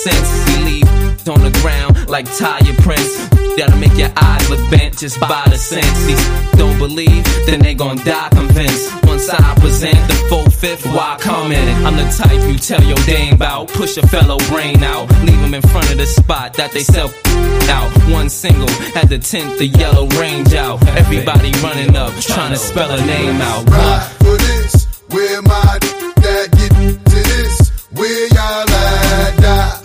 sense. We leave on the ground like tire prints. That'll make your eyes look bent just by the sense. These don't believe, then they gon' die convinced. Once I present the 4/5, why comment? I'm the type you tell your dame about. Push a fellow brain out, leave them in front of the spot that they sell out. One single had the tint, the yellow range out. Everybody running up, trying to spell a name out. Ride for this, wear my